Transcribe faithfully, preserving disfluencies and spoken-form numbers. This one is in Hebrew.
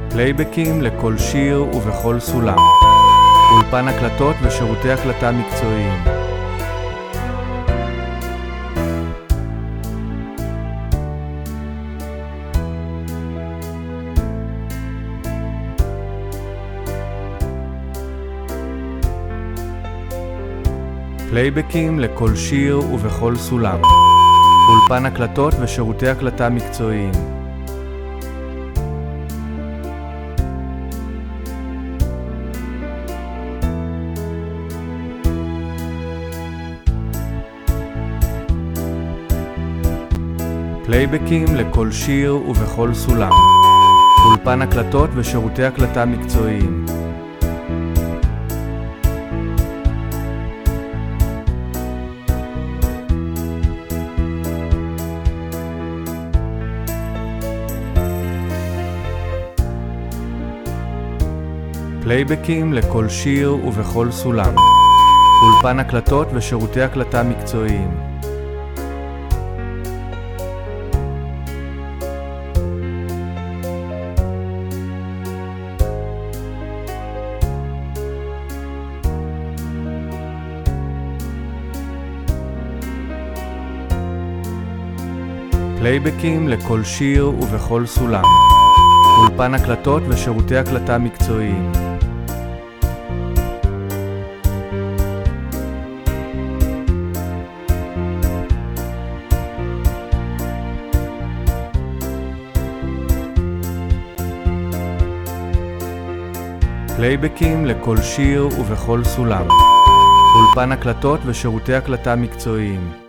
פלייבקים לכל שיר ובכל סולם. אולפן הקלטות ושירותי הקלטה מקצועיים. פלייבקים לכל שיר ובכל סולם. אולפן הקלטות ושירותי הקלטה מקצועיים. פלייבקים לכל שיר ובכל סולם. אולפן הקלטות ושירותי הקלטה מקצועיים. פלייבקים לכל שיר ובכל סולם. אולפן הקלטות ושירותי הקלטה מקצועיים. פלייבקים לכל שיר ובכל סולם. אולפן הקלטות ושירותי הקלטה מקצועיים. פלייבקים לכל שיר ובכל סולם. אולפן הקלטות ושירותי הקלטה מקצועיים.